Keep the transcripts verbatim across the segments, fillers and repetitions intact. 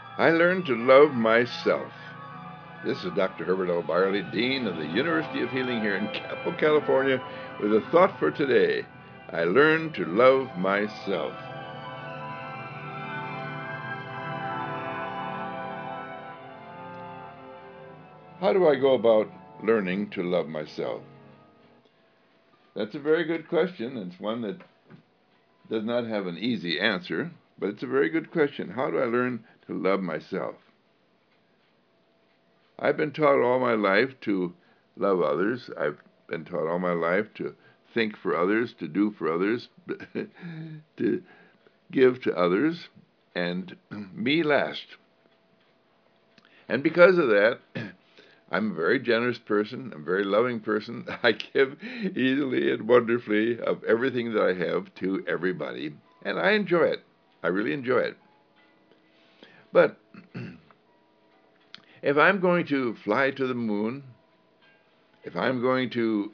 I learned to love myself. This is Doctor Herbert L. Barley, Dean of the University of Healing here in Capel, California, with a thought for today. I learned to love myself. How do I go about learning to love myself? That's a very good question. It's one that does not have an easy answer, but it's a very good question. How do I learn to love myself? I've been taught all my life to love others. I've been taught all my life to think for others, to do for others, to give to others, and me last. And because of that, I'm a very generous person, I'm a very loving person. I give easily and wonderfully of everything that I have to everybody, and I enjoy it. I really enjoy it. But if I'm going to fly to the moon, if I'm going to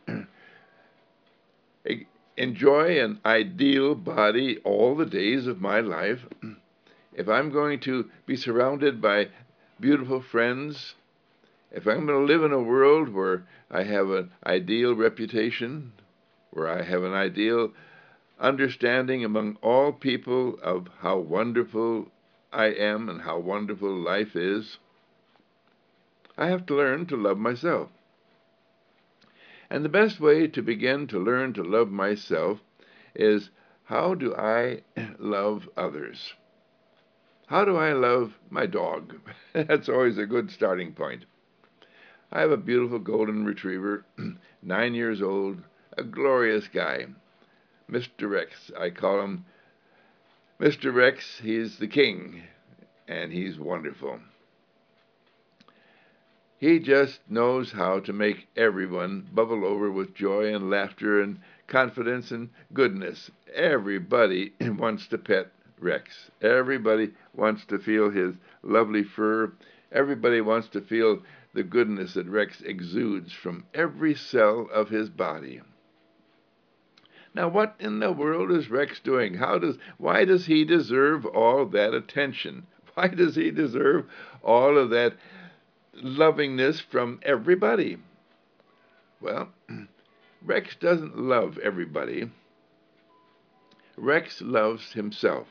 enjoy an ideal body all the days of my life, if I'm going to be surrounded by beautiful friends, if I'm going to live in a world where I have an ideal reputation, where I have an ideal understanding among all people of how wonderful I am and how wonderful life is, I have to learn to love myself. And the best way to begin to learn to love myself is, how do I love others? How do I love my dog? That's always a good starting point. I have a beautiful golden retriever, nine years old, a glorious guy, Mister Rex. I call him Mister Rex. He's the king, and he's wonderful. He just knows how to make everyone bubble over with joy and laughter and confidence and goodness. Everybody wants to pet Rex. Everybody wants to feel his lovely fur. Everybody wants to feel the goodness that Rex exudes from every cell of his body. Now, what in the world is Rex doing? How does, why does he deserve all that attention? Why does he deserve all of that lovingness from everybody? Well, Rex doesn't love everybody. Rex loves himself.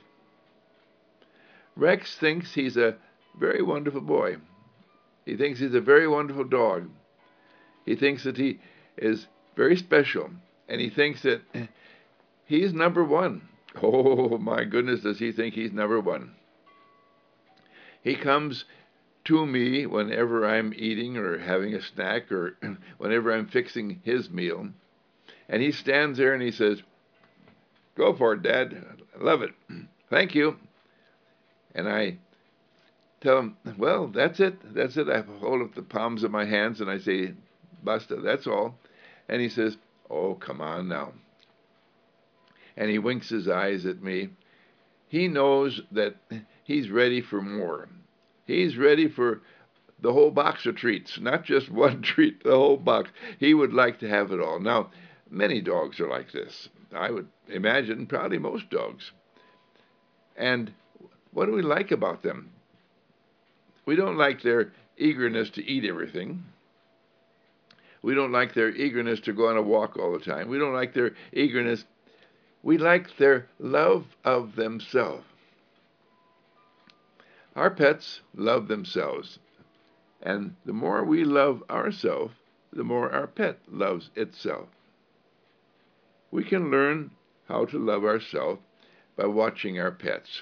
Rex thinks he's a very wonderful boy. He thinks he's a very wonderful dog. He thinks that he is very special, and he thinks that he's number one. Oh, my goodness, does he think he's number one? He comes to me whenever I'm eating or having a snack or whenever I'm fixing his meal, and he stands there and he says, "Go for it, Dad. I love it. Thank you." And I tell him, "Well, that's it. That's it." I hold up the palms of my hands and I say, "Basta, that's all." And he says, "Oh, come on now." And he winks his eyes at me. He knows that he's ready for more. He's ready for the whole box of treats, not just one treat, the whole box. He would like to have it all. Now, many dogs are like this. I would imagine probably most dogs. And what do we like about them? We don't like their eagerness to eat everything. We don't like their eagerness to go on a walk all the time. We don't like their eagerness. We like their love of themselves. Our pets love themselves. And the more we love ourselves, the more our pet loves itself. We can learn how to love ourselves by watching our pets.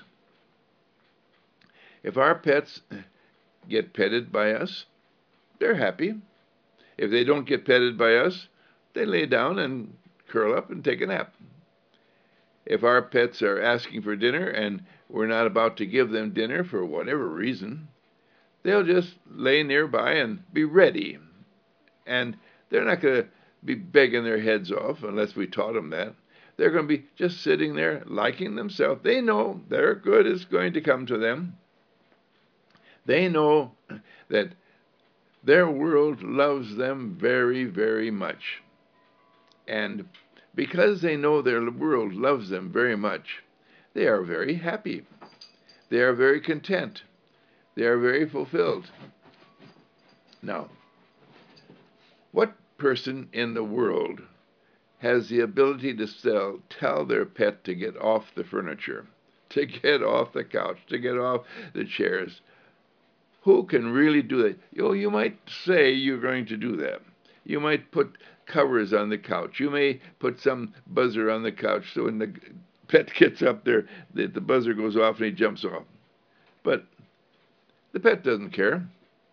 If our pets get petted by us, they're happy. If they don't get petted by us, they lay down and curl up and take a nap. If our pets are asking for dinner and we're not about to give them dinner for whatever reason, they'll just lay nearby and be ready. And they're not going to be begging their heads off unless we taught them that. They're going to be just sitting there liking themselves. They know their good is going to come to them. They know that their world loves them very, very much. And because they know their world loves them very much, they are very happy. They are very content. They are very fulfilled. Now, what person in the world has the ability to sell, tell their pet to get off the furniture, to get off the couch, to get off the chairs? Who can really do that? You know, you might say you're going to do that. You might put covers on the couch. You may put some buzzer on the couch so when the pet gets up there, the, the buzzer goes off and he jumps off. But the pet doesn't care.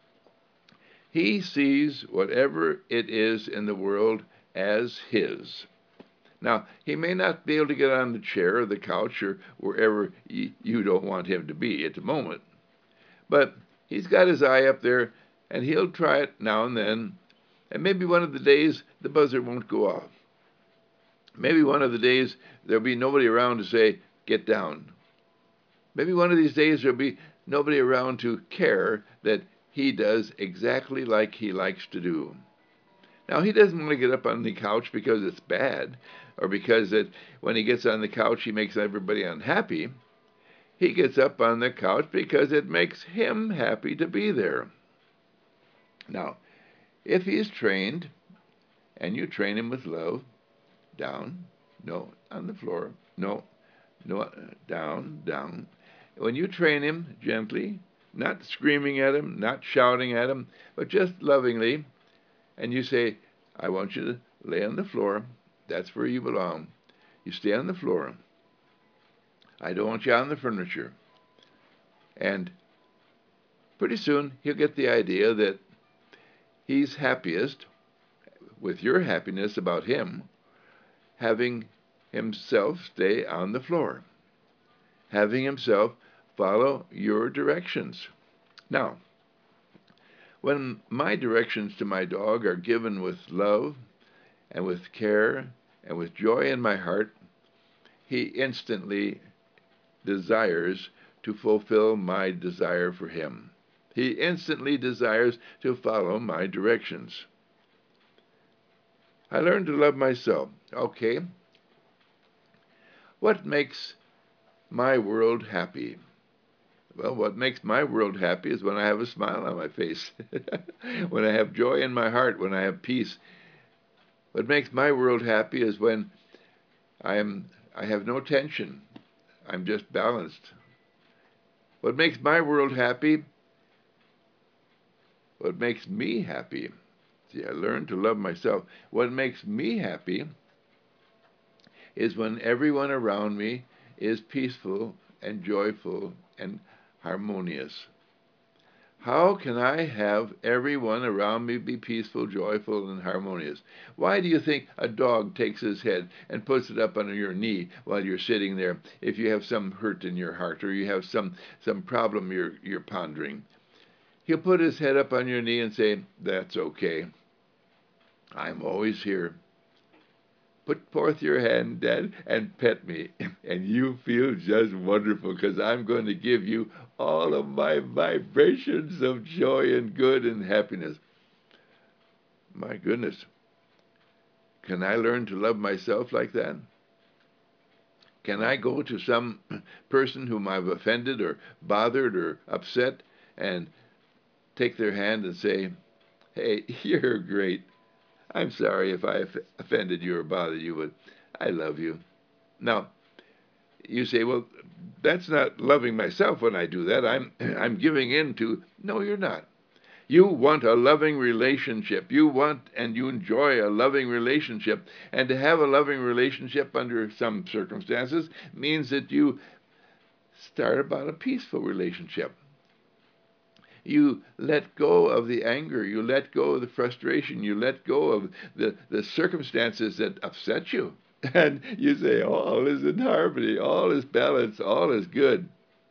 He sees whatever it is in the world as his. Now, he may not be able to get on the chair or the couch or wherever you don't want him to be at the moment, but he's got his eye up there, and he'll try it now and then, and maybe one of the days the buzzer won't go off. Maybe one of the days there'll be nobody around to say, get down. Maybe one of these days there'll be nobody around to care that he does exactly like he likes to do. Now, he doesn't want to get up on the couch because it's bad, or because that when he gets on the couch he makes everybody unhappy. He gets up on the couch because it makes him happy to be there. Now, if he's trained, and you train him with love, down, no, on the floor, no, no, down, down. When you train him gently, not screaming at him, not shouting at him, but just lovingly, and you say, I want you to lay on the floor. That's where you belong. You stay on the floor. I don't want you on the furniture. And pretty soon he'll get the idea that he's happiest with your happiness about him, having himself stay on the floor, having himself follow your directions. Now, when my directions to my dog are given with love and with care and with joy in my heart, he instantly desires to fulfill my desire for him. He instantly desires to follow my directions. I learned to love myself. Okay. What makes my world happy? Well, what makes my world happy is when I have a smile on my face, when I have joy in my heart, when I have peace. What makes my world happy is when I am I have no tension. I'm just balanced. What makes my world happy, what makes me happy, see, I learned to love myself. What makes me happy is when everyone around me is peaceful and joyful and harmonious. How can I have everyone around me be peaceful, joyful, and harmonious? Why do you think a dog takes his head and puts it up under your knee while you're sitting there if you have some hurt in your heart or you have some, some problem you're, you're pondering? He'll put his head up on your knee and say, that's okay. I'm always here. Put forth your hand, Dad, and pet me, and you feel just wonderful because I'm going to give you all of my vibrations of joy and good and happiness. My goodness. Can I learn to love myself like that? Can I go to some person whom I've offended or bothered or upset and take their hand and say, hey, you're great. I'm sorry if I offended you or bothered you, but I love you. Now, you say, well, that's not loving myself when I do that. I'm, I'm giving in to, no, you're not. You want a loving relationship. You want and you enjoy a loving relationship. And to have a loving relationship under some circumstances means that you start about a peaceful relationship. You let go of the anger. You let go of the frustration. You let go of the, the circumstances that upset you. And you say, all is in harmony. All is balanced. All is good.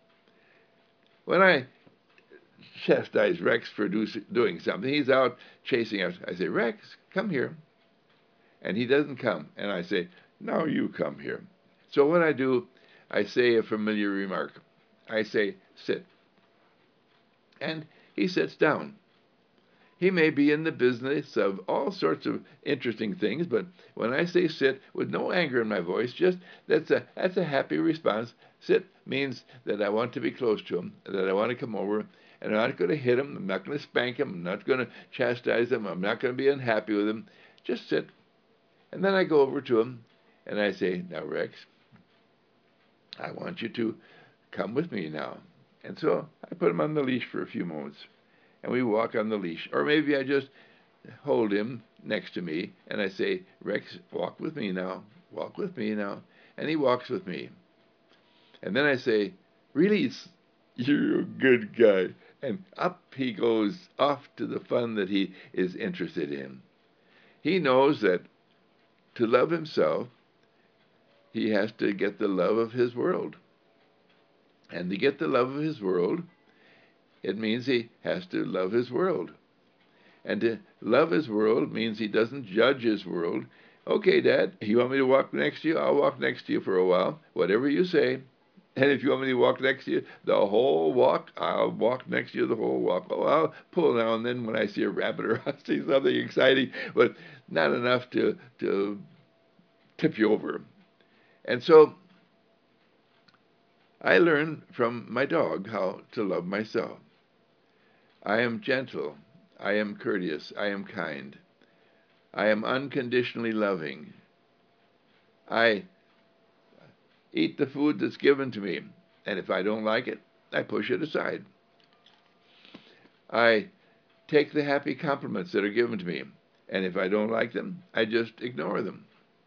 When I chastise Rex for do, doing something, he's out chasing us. I say, Rex, come here. And he doesn't come. And I say, now you come here. So what I do, I say a familiar remark. I say, sit. And he sits down. He may be in the business of all sorts of interesting things, but when I say sit with no anger in my voice, just that's a that's a happy response. Sit means that I want to be close to him, that I want to come over, and I'm not going to hit him. I'm not going to spank him. I'm not going to chastise him. I'm not going to be unhappy with him. Just sit. And then I go over to him, and I say, now, Rex, I want you to come with me now. And so I put him on the leash for a few moments, and we walk on the leash. Or maybe I just hold him next to me, and I say, Rex, walk with me now. Walk with me now. And he walks with me. And then I say, release. You're a good guy. And up he goes off to the fun that he is interested in. He knows that to love himself, he has to get the love of his world. And to get the love of his world, it means he has to love his world. And to love his world means he doesn't judge his world. Okay, Dad, you want me to walk next to you? I'll walk next to you for a while, whatever you say. And if you want me to walk next to you the whole walk, I'll walk next to you the whole walk. Oh, I'll pull now and then when I see a rabbit or I see something exciting, but not enough to, to tip you over. And so I learned from my dog how to love myself. I am gentle. I am courteous. I am kind. I am unconditionally loving. I eat the food that's given to me, and if I don't like it, I push it aside. I take the happy compliments that are given to me, and if I don't like them, I just ignore them.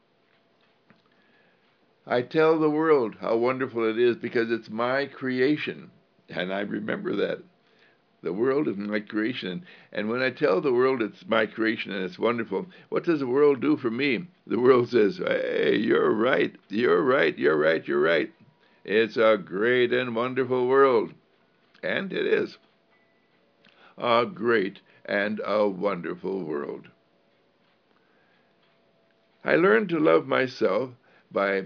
I tell the world how wonderful it is because it's my creation, and I remember that. The world is my creation, and when I tell the world it's my creation and it's wonderful, what does the world do for me? The world says, hey, you're right, you're right, you're right, you're right. It's a great and wonderful world. And it is. A great and a wonderful world. I learned to love myself by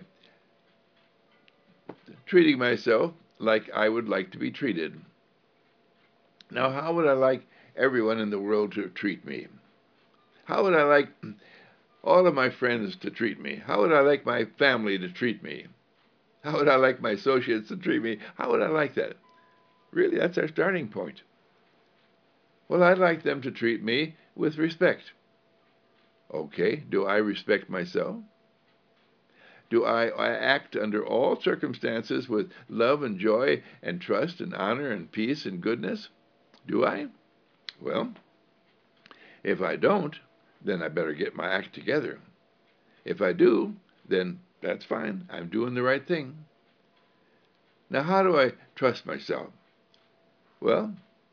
treating myself like I would like to be treated. Now, how would I like everyone in the world to treat me? How would I like all of my friends to treat me? How would I like my family to treat me? How would I like my associates to treat me? How would I like that? Really, that's our starting point. Well, I'd like them to treat me with respect. Okay, do I respect myself? Do I, I act under all circumstances with love and joy and trust and honor and peace and goodness? Do I? Well, if I don't, then I better get my act together. If I do, then that's fine. I'm doing the right thing. Now, how do I trust myself? Well,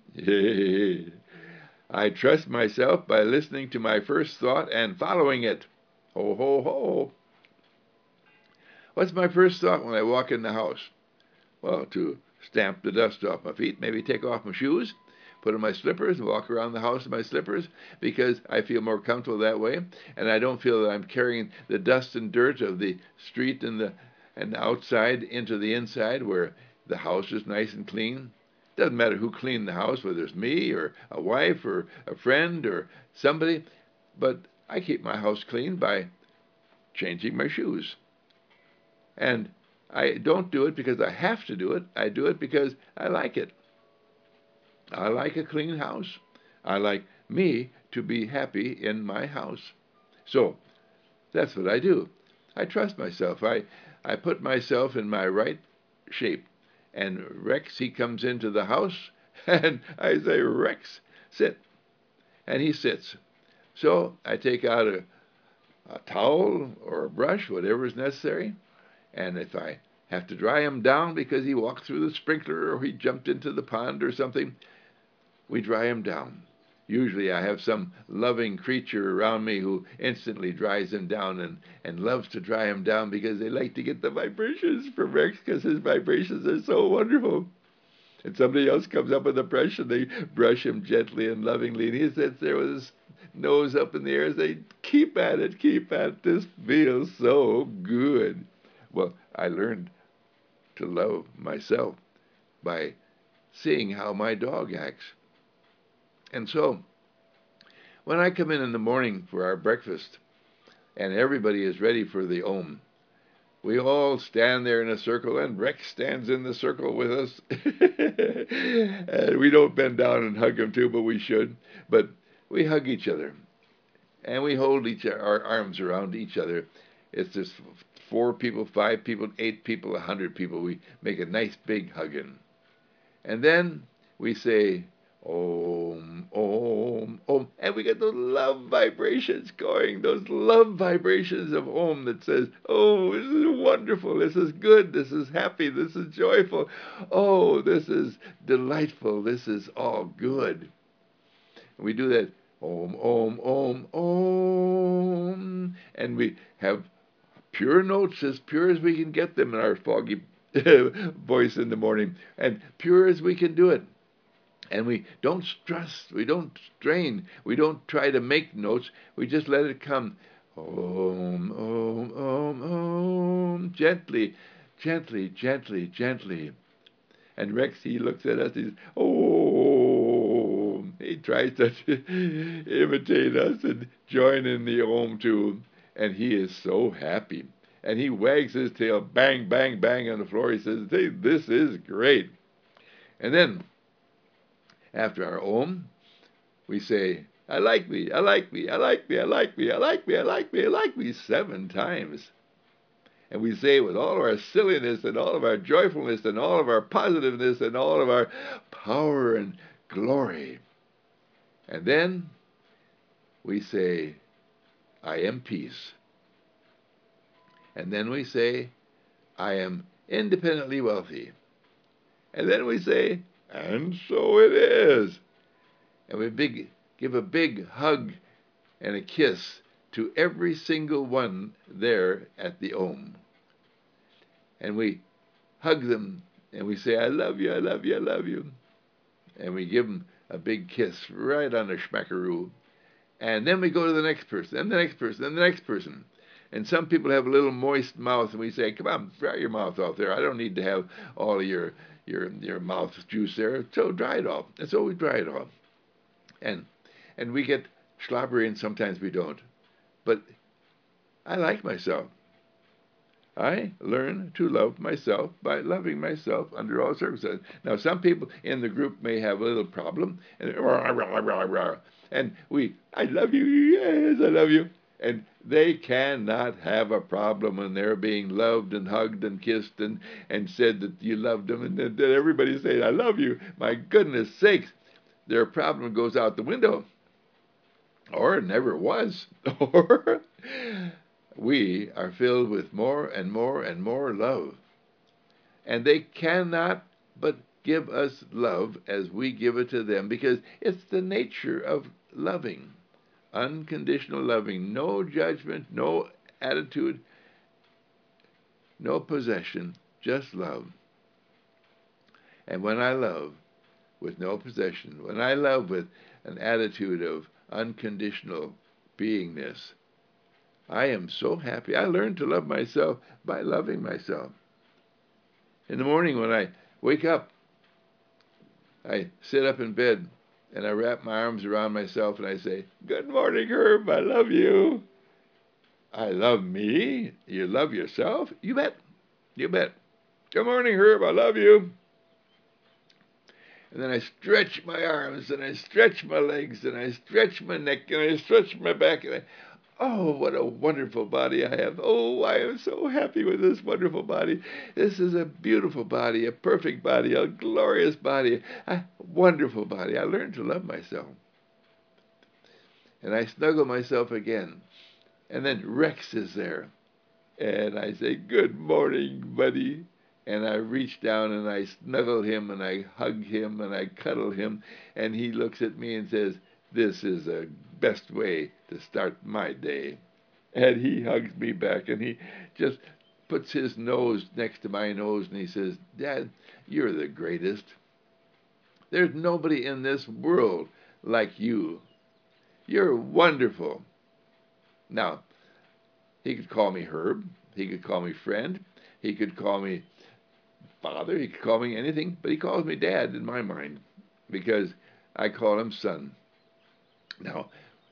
I trust myself by listening to my first thought and following it. Ho, ho, ho. What's my first thought when I walk in the house? Well, to stamp the dust off my feet, maybe take off my shoes, put on my slippers and walk around the house in my slippers because I feel more comfortable that way, and I don't feel that I'm carrying the dust and dirt of the street and the and the outside into the inside where the house is nice and clean. Doesn't matter who cleaned the house, whether it's me or a wife or a friend or somebody, but I keep my house clean by changing my shoes. And I don't do it because I have to do it. I do it because I like it. I like a clean house. I like me to be happy in my house. So that's what I do. I trust myself. I, I put myself in my right shape. And Rex, he comes into the house, and I say, Rex, sit. And he sits. So I take out a, a towel or a brush, whatever is necessary, and if I have to dry him down because he walked through the sprinkler or he jumped into the pond or something, we dry him down. Usually I have some loving creature around me who instantly dries him down and, and loves to dry him down because they like to get the vibrations from Rex because his vibrations are so wonderful. And somebody else comes up with a brush and they brush him gently and lovingly, and he sits there with his nose up in the air and say, keep at it, keep at it, this feels so good. Well, I learned to love myself by seeing how my dog acts. And so When I come in in the morning for our breakfast, and everybody is ready for the Om, we all stand there in a circle, and Rex stands in the circle with us. And we don't bend down and hug him too, but we should. But we hug each other, and we hold each our arms around each other. It's just four people, five people, eight people, a hundred people. We make a nice big hugging. And then we say, Om, Om, Om. And we get those love vibrations going, those love vibrations of Om that says, oh, this is wonderful, this is good, this is happy, this is joyful. Oh, this is delightful, this is all good. And we do that, Om, Om, Om, Om. And we have pure notes, as pure as we can get them in our foggy voice in the morning, and pure as we can do it. And we don't stress, we don't strain, we don't try to make notes, we just let it come. Om, Om, Om, Om, gently, gently, gently, gently. And Rex, he looks at us, he's, oh, he tries to imitate us and join in the Om too. And he is so happy. And he wags his tail, bang, bang, bang on the floor. He says, hey, this is great. And then, after our Om, we say, I like me, I like me, I like me, I like me, I like me, I like me, I like me, seven times. And we say it with all of our silliness and all of our joyfulness and all of our positiveness and all of our power and glory. And then we say, I am peace. And then we say, I am independently wealthy. And then we say, and so it is. And we big, give a big hug and a kiss to every single one there at the Om. And we hug them and we say, I love you, I love you, I love you. And we give them a big kiss right on the schmackaroo. And then we go to the next person, and the next person, and the next person. And some people have a little moist mouth, and we say, come on, dry your mouth off there. I don't need to have all of your, your, your mouth juice there. So dry it off. And so we dry it off. And, and we get slobbery, and sometimes we don't. But I like myself. I learn to love myself by loving myself under all circumstances. Now, some people in the group may have a little problem, and, rah, rah, rah, rah, and we, I love you, yes, I love you. And they cannot have a problem when they're being loved and hugged and kissed and, and said that you loved them, and that everybody saying, I love you. My goodness sakes, their problem goes out the window. Or it never was. Or we are filled with more and more and more love. And they cannot but give us love as we give it to them, because it's the nature of loving. Unconditional loving. No judgment, no attitude, no possession, just love. And when I love with no possession, when I love with an attitude of unconditional beingness, I am so happy. I learned to love myself by loving myself. In the morning when I wake up, I sit up in bed and I wrap my arms around myself and I say, good morning, Herb, I love you. I love me. You love yourself? You bet. You bet. Good morning, Herb, I love you. And then I stretch my arms and I stretch my legs and I stretch my neck and I stretch my back and I, oh, what a wonderful body I have. Oh, I am so happy with this wonderful body. This is a beautiful body, a perfect body, a glorious body, a wonderful body. I learned to love myself. And I snuggle myself again. And then Rex is there. And I say, good morning, buddy. And I reach down and I snuggle him and I hug him and I cuddle him. And he looks at me and says, this is the best way to start my day. And he hugs me back and he just puts his nose next to my nose and he says, Dad, you're the greatest. There's nobody in this world like you. You're wonderful. Now, he could call me Herb. He could call me friend. He could call me father. He could call me anything, but he calls me Dad in my mind because I call him son. Now,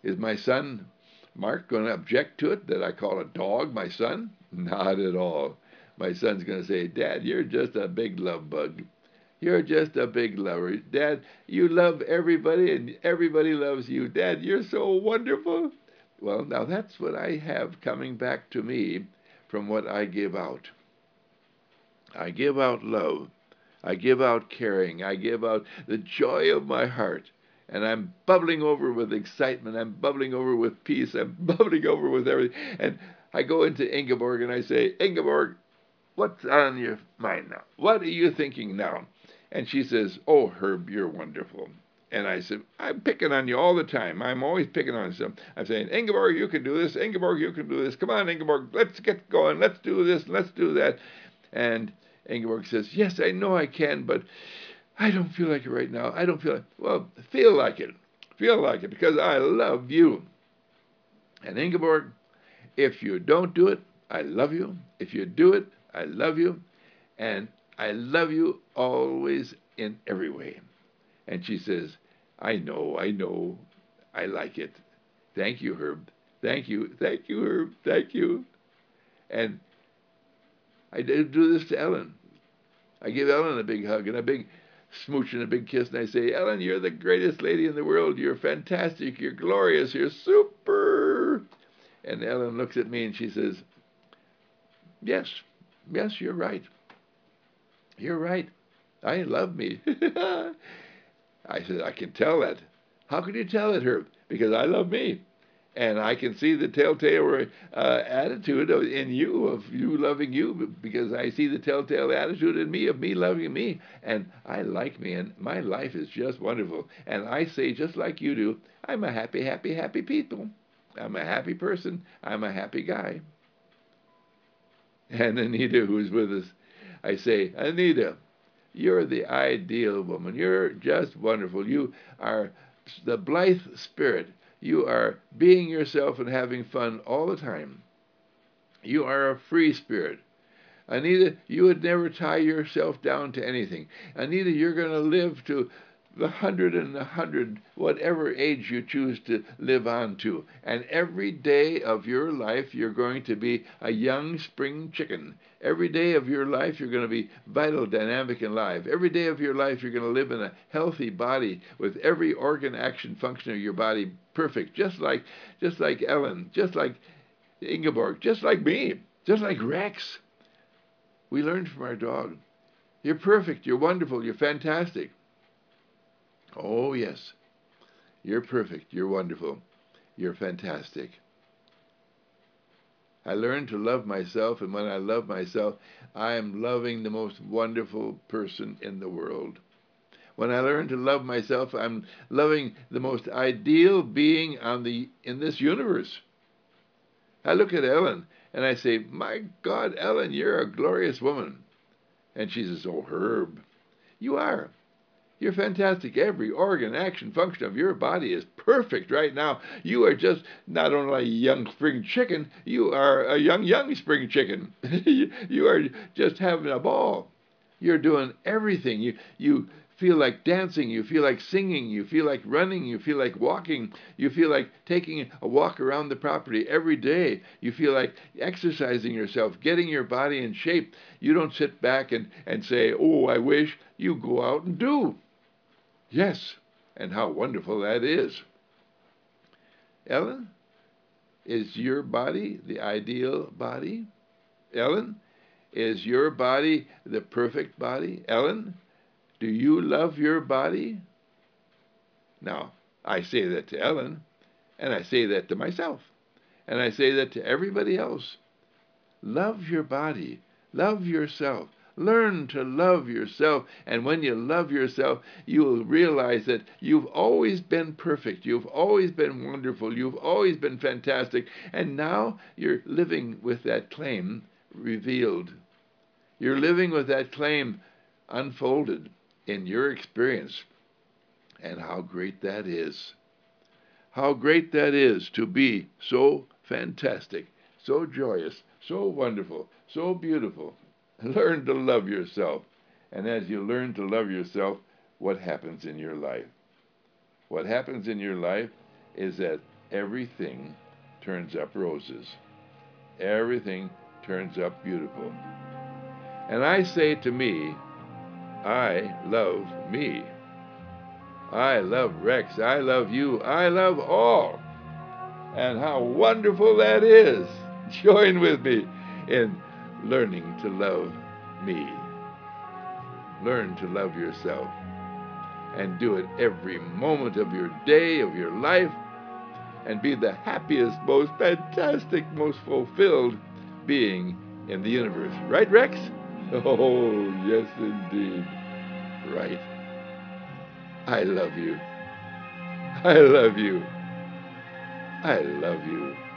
Is my son Mark going to object to it that I call a dog my son? Not at all. My son's going to say, Dad, you're just a big love bug. You're just a big lover. Dad, you love everybody and everybody loves you. Dad, you're so wonderful. Well, now that's what I have coming back to me from what I give out. I give out love. I give out caring. I give out the joy of my heart. And I'm bubbling over with excitement. I'm bubbling over with peace. I'm bubbling over with everything. And I go into Ingeborg and I say, Ingeborg, what's on your mind now? What are you thinking now? And she says, oh, Herb, you're wonderful. And I said, I'm picking on you all the time. I'm always picking on you. I'm saying, Ingeborg, you can do this. Ingeborg, you can do this. Come on, Ingeborg, let's get going. Let's do this. Let's do that. And Ingeborg says, yes, I know I can, but I don't feel like it right now. I don't feel like, well, feel like it. Feel like it, because I love you. And Ingeborg, if you don't do it, I love you. If you do it, I love you. And I love you always in every way. And she says, I know, I know. I like it. Thank you, Herb. Thank you. Thank you, Herb. Thank you. And I do this to Ellen. I give Ellen a big hug and a big smooch and a big kiss, and I say, Ellen, you're the greatest lady in the world. You're fantastic. You're glorious. You're super. And Ellen looks at me and she says, yes, yes, you're right. You're right. I love me. I said, I can tell that. How can you tell it, Herb? Because I love me. And I can see the telltale uh, attitude of, in you, of you loving you, because I see the telltale attitude in me of me loving me. And I like me, and my life is just wonderful. And I say, just like you do, I'm a happy, happy, happy people. I'm a happy person. I'm a happy guy. And Anita, who's with us, I say, Anita, you're the ideal woman. You're just wonderful. You are the blithe spirit. You are being yourself and having fun all the time. You are a free spirit. Anita, you would never tie yourself down to anything. Anita, you're going to live to the hundred and the hundred, whatever age you choose to live on to. And every day of your life, you're going to be a young spring chicken. Every day of your life, you're going to be vital, dynamic, and alive. Every day of your life, you're going to live in a healthy body with every organ, action, function of your body perfect, just like, just like Ellen, just like Ingeborg, just like me, just like Rex. We learned from our dog. You're perfect. You're wonderful. You're fantastic. Oh, yes. You're perfect. You're wonderful. You're fantastic. I learned to love myself, and when I love myself, I am loving the most wonderful person in the world. When I learn to love myself, I'm loving the most ideal being on the in this universe. I look at Ellen, and I say, my God, Ellen, you're a glorious woman. And she says, oh, Herb, you are. You're fantastic. Every organ, action, function of your body is perfect right now. You are just not only a young spring chicken, you are a young, young spring chicken. You are just having a ball. You're doing everything. You, you feel like dancing. You feel like singing. You feel like running. You feel like walking. You feel like taking a walk around the property every day. You feel like exercising yourself, getting your body in shape. You don't sit back and, and say, oh, I wish. You go out and do. Yes, and how wonderful that is. Ellen, is your body the ideal body? Ellen, is your body the perfect body? Ellen, do you love your body? Now, I say that to Ellen, and I say that to myself, and I say that to everybody else. Love your body. Love yourself. Learn to love yourself, and when you love yourself, you will realize that you've always been perfect, you've always been wonderful, you've always been fantastic, and now you're living with that claim revealed. You're living with that claim unfolded in your experience, and how great that is. How great that is to be so fantastic, so joyous, so wonderful, so beautiful. Learn to love yourself. And as you learn to love yourself, what happens in your life? What happens in your life is that everything turns up roses. Everything turns up beautiful. And I say to me, I love me. I love Rex. I love you. I love all. And how wonderful that is. Join with me in learning to love me. Learn to love yourself. And do it every moment of your day, of your life, and be the happiest, most fantastic, most fulfilled being in the universe. Right, Rex? Oh, yes, indeed. Right. I love you. I love you. I love you.